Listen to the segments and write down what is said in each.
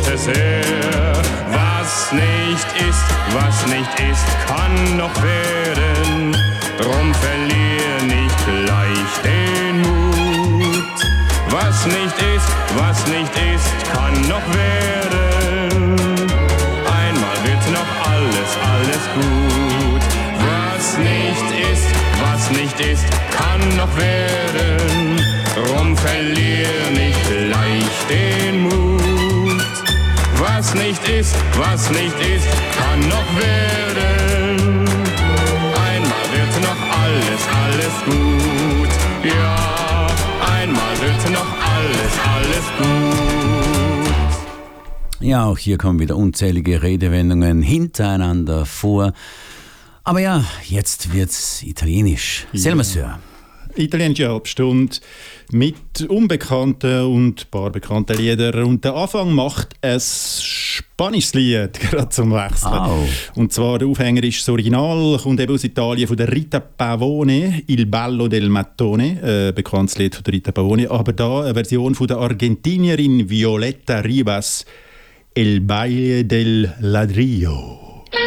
wollte sehr. Was nicht ist, kann noch werden. Drum verlier nicht gleich den Mut. Was nicht ist, kann noch werden. Einmal wird noch alles gut. Was nicht ist, kann noch werden. Drum verlier nicht gleich den Mut. Was nicht ist, kann noch werden. Einmal wird noch alles gut. Ja, einmal wird noch alles gut. Ja, auch hier kommen wieder unzählige Redewendungen hintereinander vor. Aber ja, jetzt wird's italienisch. Selma Sir. Italienische Halbstunde mit unbekannten und ein paar bekannten Liedern. Und der Anfang macht ein spanisches Lied, gerade zum Wechseln. Oh. Und zwar der Aufhänger ist das Original, kommt eben aus Italien, von der Rita Pavone, Il Ballo del Mattone, bekanntes Lied von der Rita Pavone. Aber da eine Version von der Argentinierin Violetta Rivas, El Baile del Ladrillo.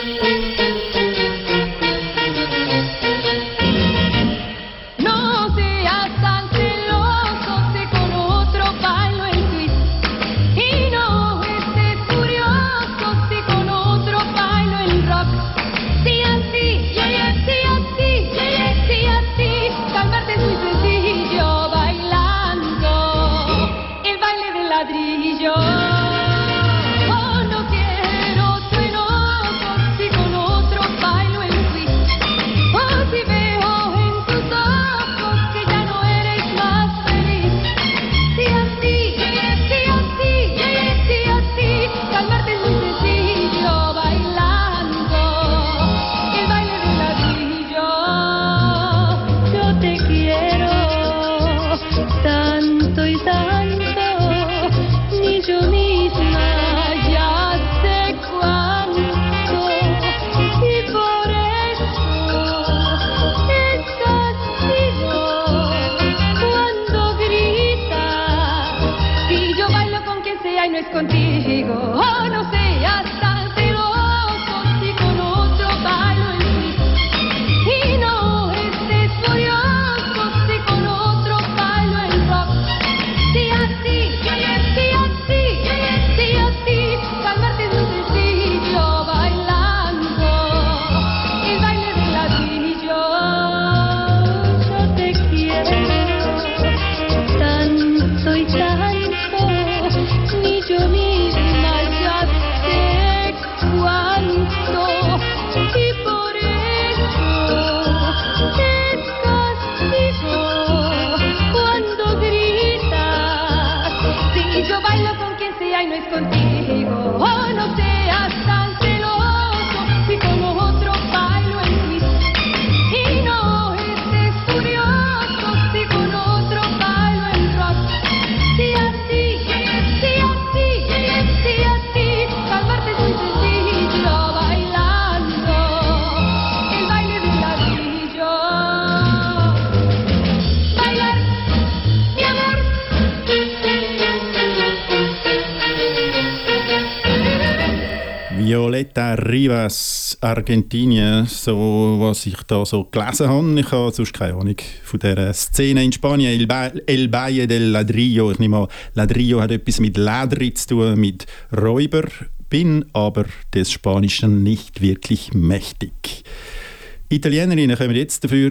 Violetta Rivas, Argentinien, so was ich da so gelesen habe. Ich habe sonst keine Ahnung von dieser Szene in Spanien. El Valle del Ladrillo. Ich nehme an, Ladrillo hat etwas mit Ladri zu tun, mit Räuber. Bin aber des Spanischen nicht wirklich mächtig. Italienerinnen kommen jetzt dafür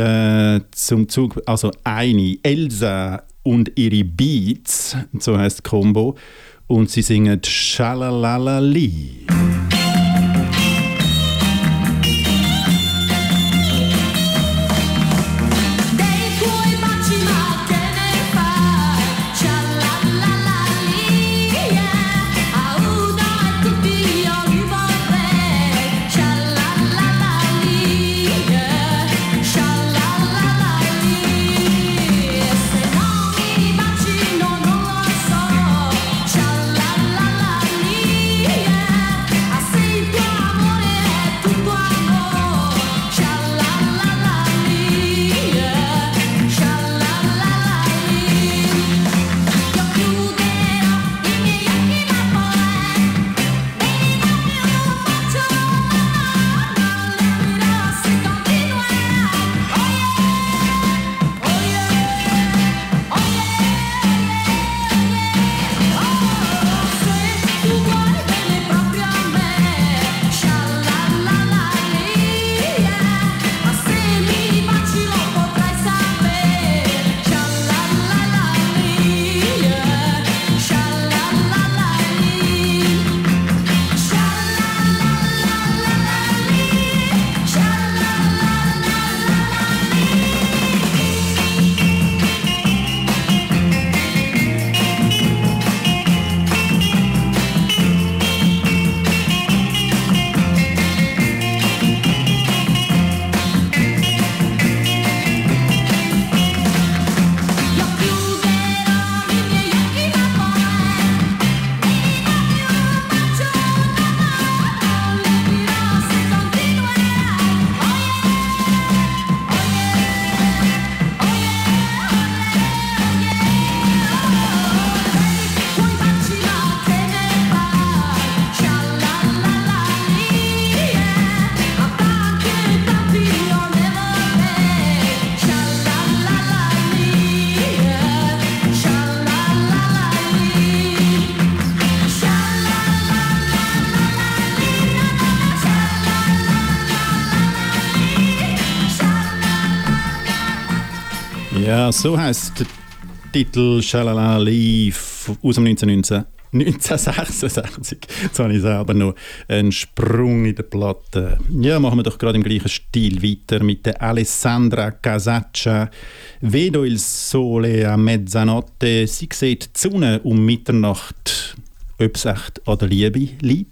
zum Zug. Also eine, Elsa und ihre Beats, so heisst die Combo. Und sie singen Schalalalali. I Ja, so heisst der Titel «Shalala Live» aus dem 1966. Jetzt habe ich selber noch einen Sprung in der Platte. Ja, machen wir doch gerade im gleichen Stil weiter mit der Alessandra Casaccia. «Vedo il sole a mezzanotte». Sie sieht die Sonne um Mitternacht. Ob es echt an der Liebe liegt?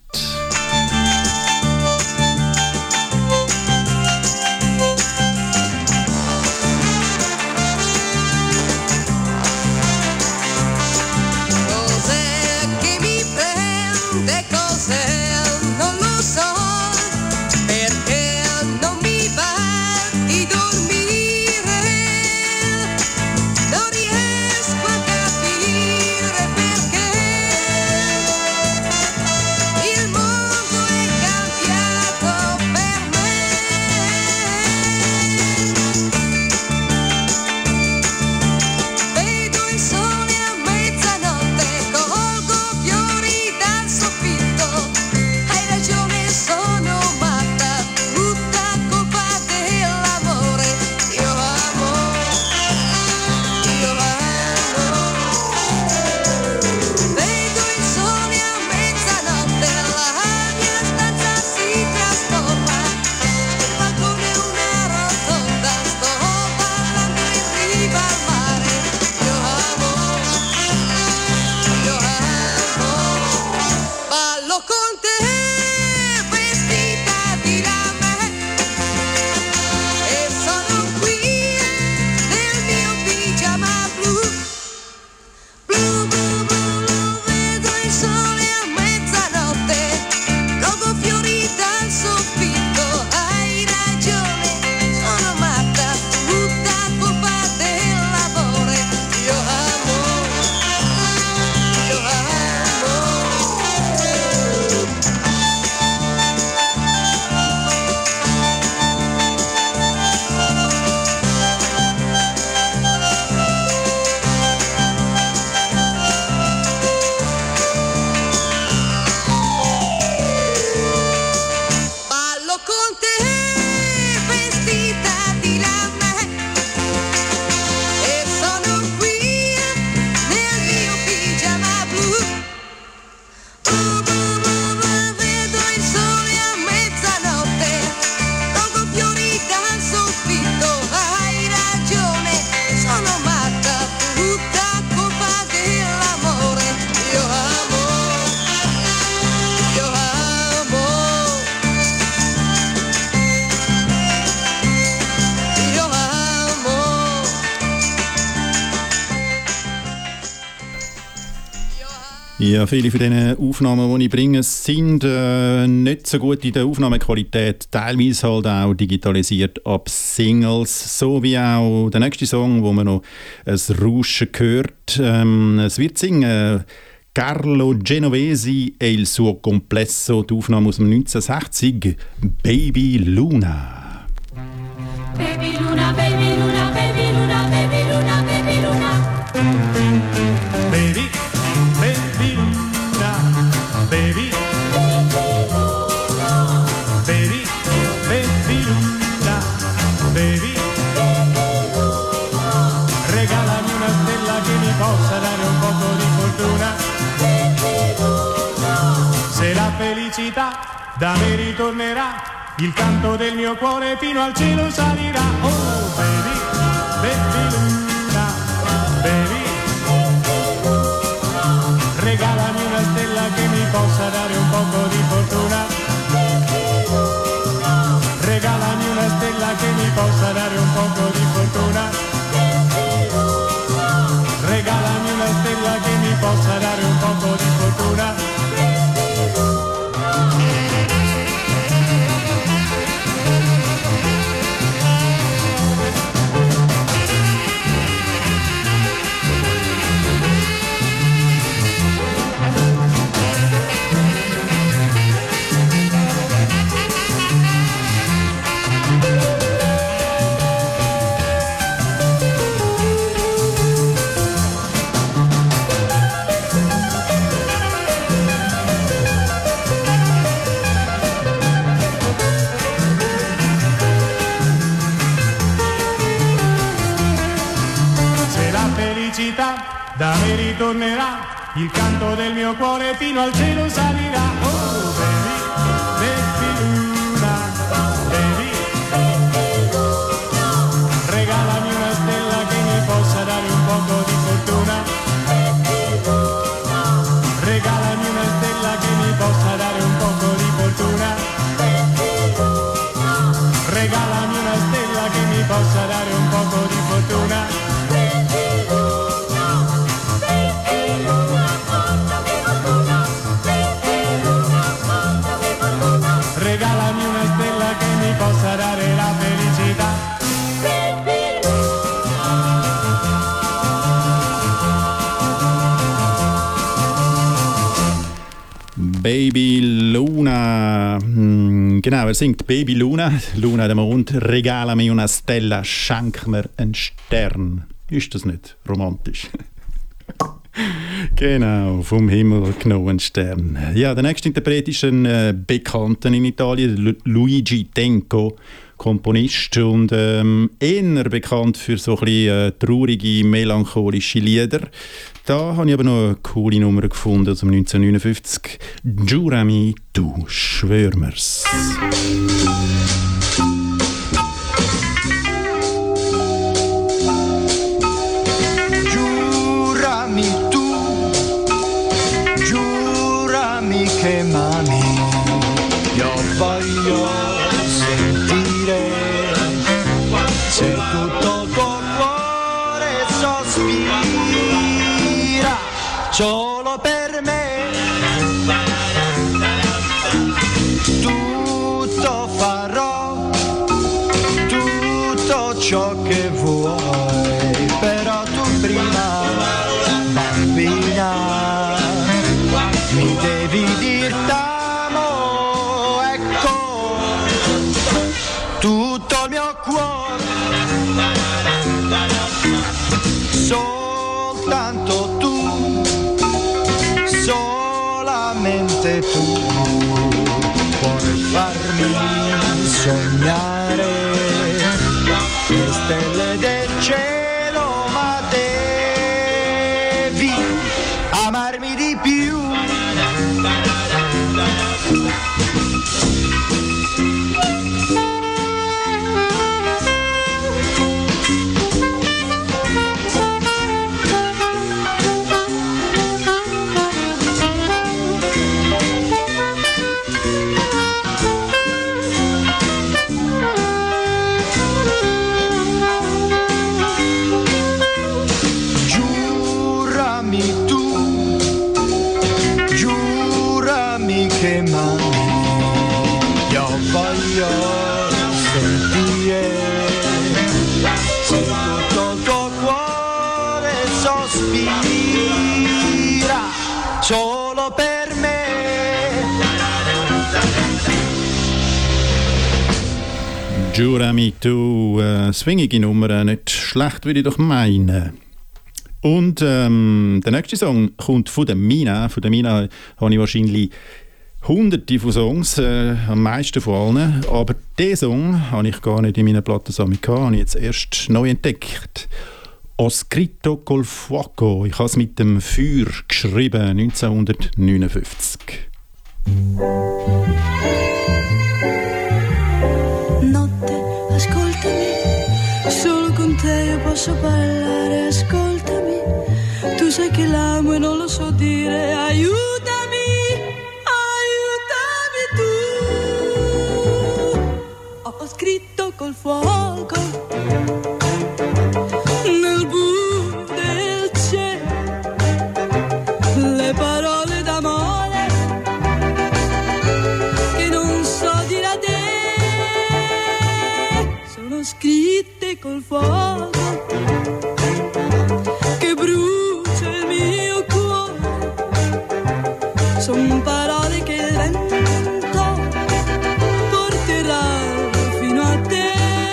Ja, viele von diesen Aufnahmen, die ich bringe, sind nicht so gut in der Aufnahmequalität. Teilweise halt auch digitalisiert ab Singles, so wie auch der nächste Song, wo man noch ein Rauschen hört. Es wird singen Carlo Genovesi e il suo complesso, die Aufnahme aus dem 1960, Baby Luna. Baby Luna, baby Luna, baby Luna, baby Luna, baby Luna. Baby, baby Luna, baby. Baby, baby Luna, baby. Regalami una stella che mi possa dare un poco di fortuna. Se la felicità da me ritornerà, il canto del mio cuore fino al cielo salirà. Oh baby, baby Luna, baby. Regalami una stella che mi possa dare un poco di fortuna. Regalami una stella che mi possa dare un poco di fortuna. Regalami una stella che mi possa dare un poco di fortuna. da me ritornerà, il canto del mio cuore fino al cielo salirà. Oh baby, baby luna, baby, regalami una stella che mi possa dare un poco di fortuna. Regalami una stella che mi possa dare un poco di fortuna. Regalami una stella che mi possa dare un poco di fortuna. Regalami una stella che mi possa dare la felicità. Baby Luna, genau, er singt Baby Luna, Luna der Mond, regalami una stella, schenk mir einen Stern. Ist das nicht romantisch? Genau, vom Himmel genommen Stern. Ja, der nächste Interpret ist ein Bekannter in Italien, Luigi Tenco, Komponist und eher bekannt für so ein bisschen traurige, melancholische Lieder. Da habe ich aber noch eine coole Nummer gefunden aus dem 1959. Giurami tu, schwör mir's. Giurami tu, giurami che m'ami, io voglio sentire se tutto il tuo cuore sospira solo per me. Tutto farò, tutto ciò che vuoi, però tu prima, bambina, mi devi dir t'amo, ecco, tutto il mio cuore, soltanto tu, solamente tu, puoi farmi sognare le stelle del cielo, ma devi amarmi di più. Che m'ami, io voglio sentire se tutto il tuo cuore sospira solo per me. Giurami tu, swingige Nummer, nicht schlecht würde ich doch meinen. Und der nächste Song kommt von der Mina. Von der Mina habe ich wahrscheinlich hunderte von Songs, am meisten von allen. Aber diesen Song habe ich gar nicht in meiner Plattensammlung gehabt, habe ich jetzt erst neu entdeckt. Ho scritto col fuoco. Ich habe es mit dem Feuer geschrieben, 1959. Notte, ascoltami, solo con te io posso parlare, ascoltami, tu sai che l'amo e non lo so dire, aiutami, aiutami tu, ho scritto col fuoco, nel buio del cielo, le parole d'amore, che non so dire a te, sono scritte col fuoco che brucia il mio cuore, son parole che il vento porterà fino a te.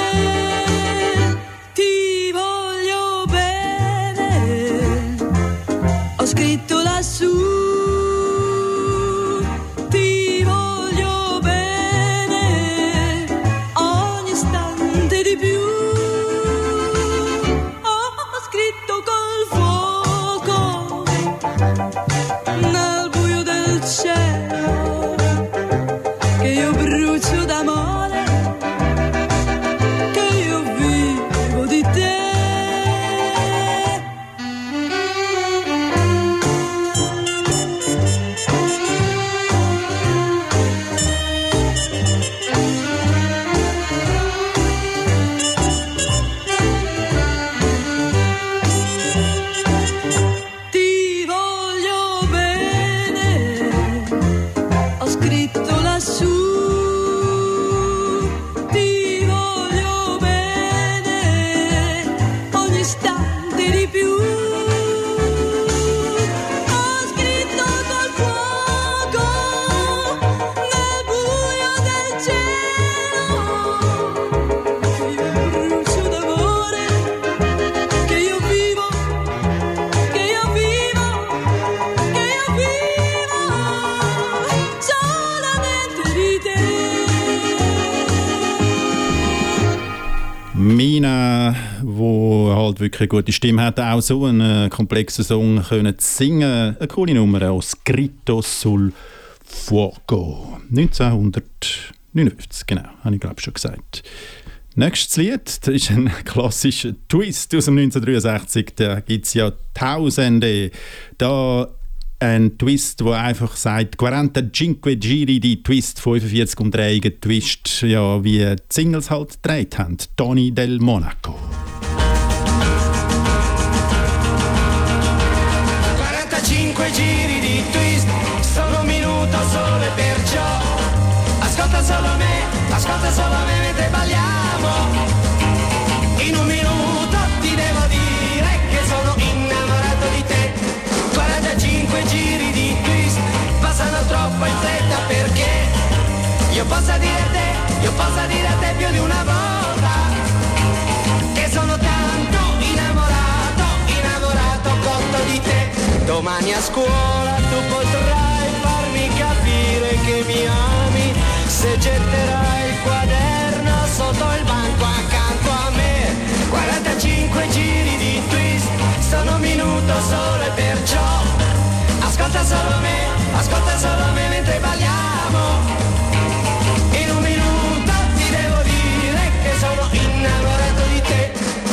Ti voglio bene, ho scritto lassù, ti voglio bene ogni istante di più. Ho scritto col fuoco scritto lassù. Ti voglio bene ogni istante di più. Ho scritto col fuoco nel buio del cielo che io brucio d'amore, che io vivo, che io vivo, che io vivo solamente di te. Mina, wo halt wirklich eine gute Stimme hat, auch so einen komplexen Song können singen. Eine coole Nummer, auch Scritto sul Fuoco. 1959, genau, habe ich glaube schon gesagt. Nächstes Lied, das ist ein klassischer Twist aus dem 1963. Da gibt es ja Tausende. Da ein Twist, der einfach sagt 45 Giri di Twist, 45 Umdrehungen Twist, ja, wie die Singles halt gedreht haben. Tony del Monaco. 45 giri di twist, sono un minuto solo e perciò ascolta solo me mentre balliamo. In un minuto ti devo dire che sono innamorato di te. 45 giri di twist passano troppo in fretta perché io possa dire a te più di una volta che sono tanto innamorato cotto di te. Domani a scuola tu potrai farmi capire che mi ami se getterai il quaderno sotto il banco accanto a me. 45 giri di twist, sono un minuto solo e perciò ascolta solo me mentre balliamo. In un minuto ti devo dire che sono innamorato di te.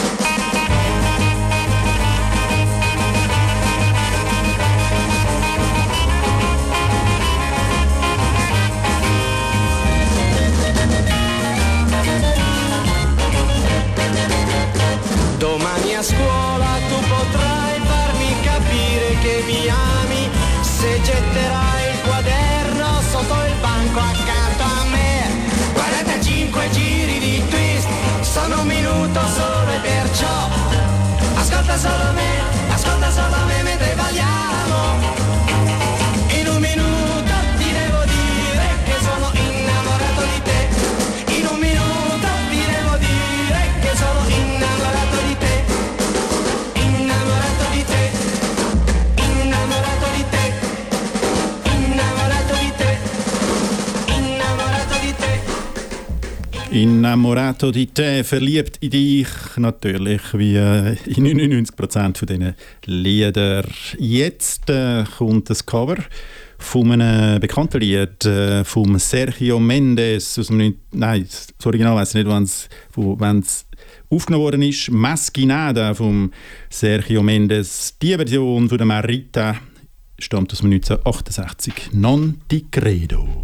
Domani a scuola tu potrai farmi capire che mi ami se getterai il quaderno sotto il banco accanto a me. 45 giri di twist, sono un minuto solo e perciò ascolta solo me mentre balliamo. In un minuto ti devo dire che sono innamorato di te. In un minuto ti devo dire che sono innamorato di te. Innamorato di te. Innamorato di te. Innamorato di te. Innamorato di te. Innamorato di te, verliebt in dich, natürlich, wie in 99% von diesen Liedern. Jetzt kommt das Cover von einem bekannten Lied von Sergio Mendes aus dem nein, das Original weiss ich nicht, wann es aufgenommen worden ist. Masquinada von Sergio Mendes. Die Version von der Marita stammt aus dem 1968. Non ti credo.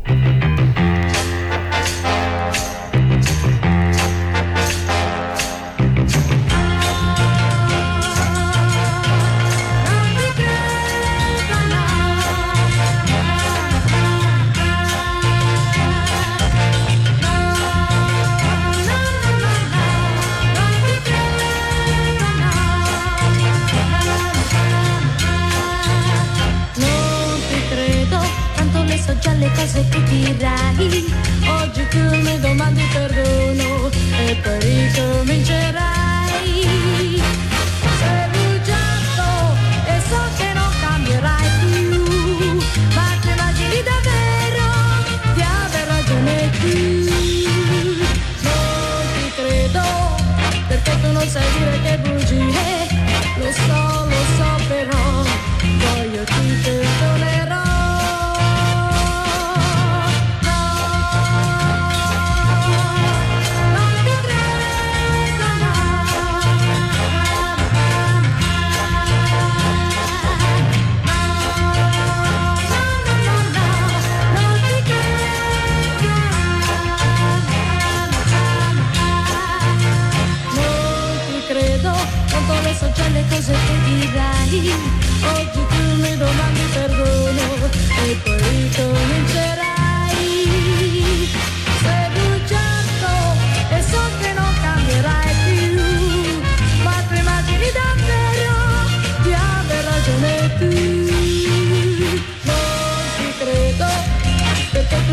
Già le cose che dirai, oggi tu mi domandi perdono e poi ricomincerai. Sei bugiardo e so che non cambierai più, ma ti immagini davvero di aver ragione tu. Non ti credo perché tu non sai dire che bugie, lo so però poi io ti perdonerò.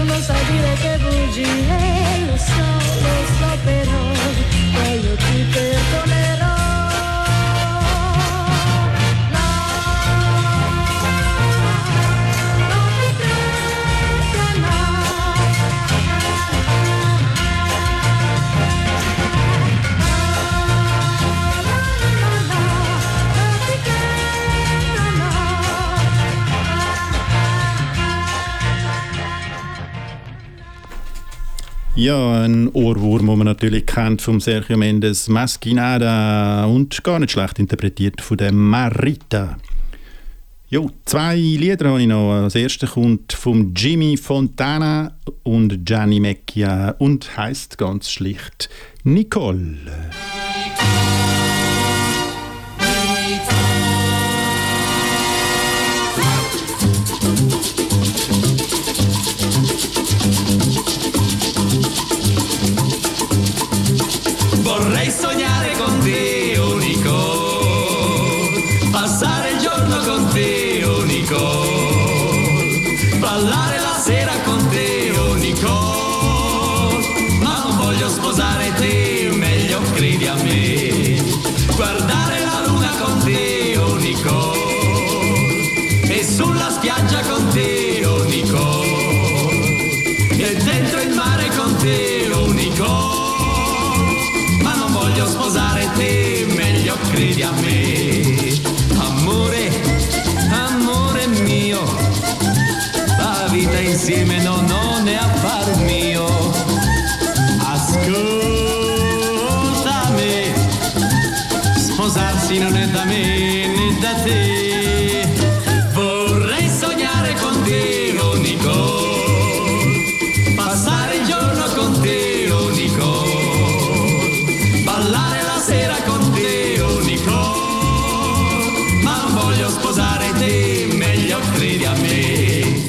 tu non sai dire che bugie, lo so però, poi io ti perdonerò. Ja, ein Ohrwurm, den man natürlich kennt vom Sergio Mendes, Masquinada, und gar nicht schlecht interpretiert von der Marita. Jo, 2 Lieder habe ich noch. Das erste kommt von Jimmy Fontana und Gianni Mecchia und heisst ganz schlicht Nicole. Vorrei sognare con te, oh Nicole, passare il giorno con te, oh Nicole, ballare la sera con te, oh Nicole, ma non voglio sposare te, meglio credi a me, guardare la luna con te, oh Nicole, e sulla spiaggia con te, oh Nicole, e dentro il mare con te, oh Nicole. Voglio sposare te, meglio credi a me. Amore, amore mio, la vita insieme non è affar mio. Ascolta me, sposarsi non è da me né da te. Vorrei sognare con te, oh Nicole, passare il giorno con te, oh Nicole. Ballare la sera con te, oh Nicole, ma non voglio sposare te, meglio credi a me.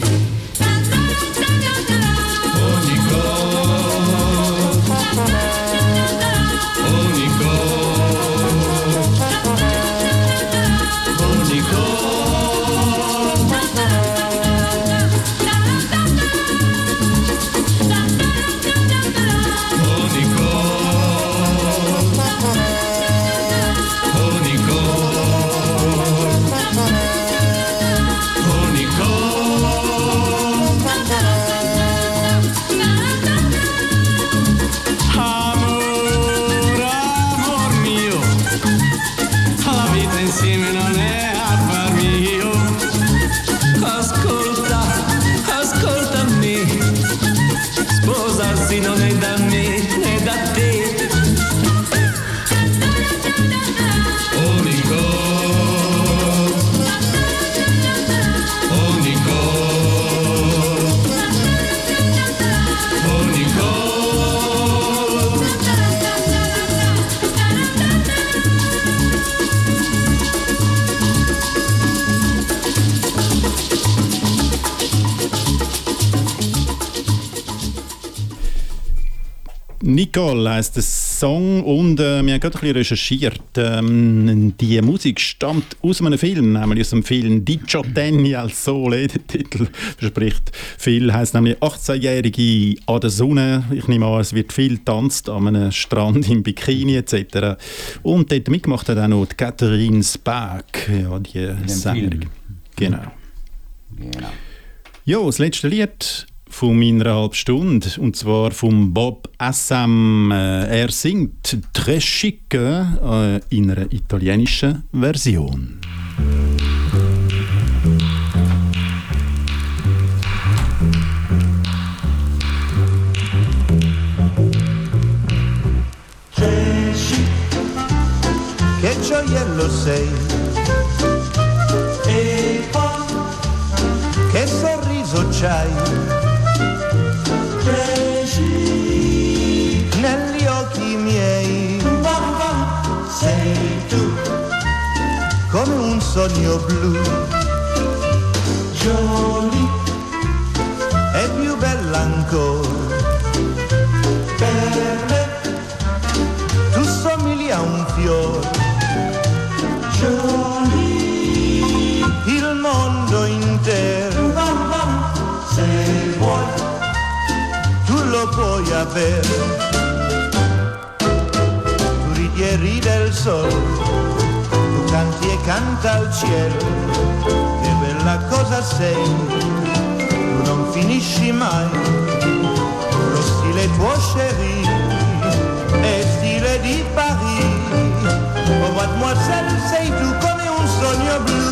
Oh Nicole, oh Nicole, oh Nicole. Insieme non è affar mio. Ascolta, ascolta me, sposarsi non è da me né da te. Oh Nicole, oh Nicole, oh Nicole. Nicole heisst der Song und wir haben gerade ein bisschen recherchiert. Die Musik stammt aus einem Film, nämlich aus dem Film «Diciottenne al Sole». Der Titel verspricht viel, heisst nämlich 18-Jährige an der Sonne. Ich nehme an, es wird viel getanzt an einem Strand im Bikini etc. Und dort mitgemacht hat auch noch die Catherine Spaak, ja, die Sängerin. Genau. Ja, das letzte Lied von meiner halben Stunde, und zwar von Bob Assam. Er singt «Très chic» in einer italienischen Version. Très chic, che gioiello sei, e poi che sorriso c'hai. Negli occhi miei sei tu, come un sogno blu. Jolie è più bella ancora, per me tu somigli a un fiore. Jolie, il mondo intero, se vuoi lo puoi avere. Tu ridi e ride il sole, tu canti e canta al cielo, che bella cosa sei, tu non finisci mai, lo stile tuo chéri è stile di Paris, oh mademoiselle sei tu come un sogno blu.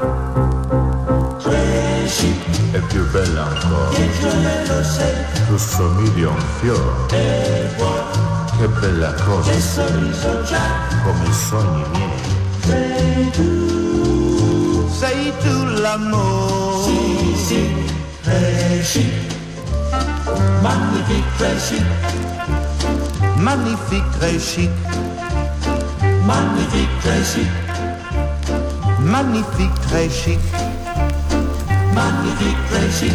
È più bella ancora, tu somigli a un fiore, che bella cosa sei, come i sogni miei. Sei tu l'amore, sì, sì, très chic, magnifique, très chic, magnifique, très chic, magnifique, très chic, magnifique, très chic, magnifique, très chic.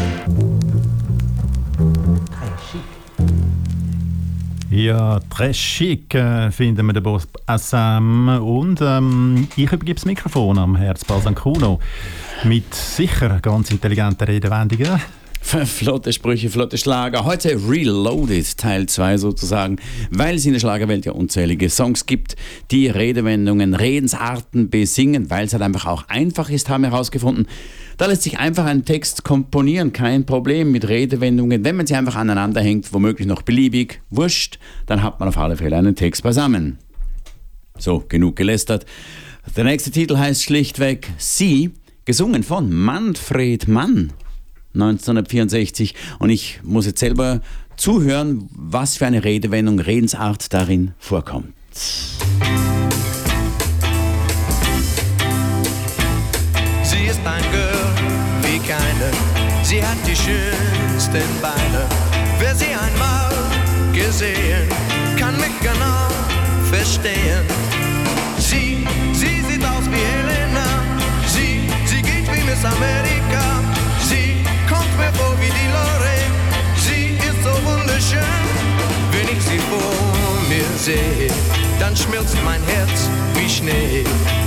Ja, très chic finden wir den Boss Assam. Und ich übergebe das Mikrofon am Herzball St. Kuno mit sicher ganz intelligenten Redewendungen. Flotte Sprüche, flotte Schlager. Heute Reloaded, Teil 2 sozusagen, weil es in der Schlagerwelt ja unzählige Songs gibt, die Redewendungen, Redensarten besingen, weil es halt einfach auch einfach ist, haben wir herausgefunden. Da lässt sich einfach ein Text komponieren, kein Problem mit Redewendungen. Wenn man sie einfach aneinander hängt, womöglich noch beliebig, wurscht, dann hat man auf alle Fälle einen Text beisammen. So, genug gelästert. Der nächste Titel heißt schlichtweg Sie, gesungen von Manfred Mann. 1964, und ich muss jetzt selber zuhören, was für eine Redewendung, Redensart darin vorkommt. Sie ist ein Girl wie keine, sie hat die schönsten Beine. Wer sie einmal gesehen, kann mich genau verstehen. Sie sieht aus wie Helena, sie geht wie Miss Amerika. Kommt mir vor wie die Lorraine, sie ist so wunderschön. Wenn ich sie vor mir sehe, dann schmilzt mein Herz wie Schnee.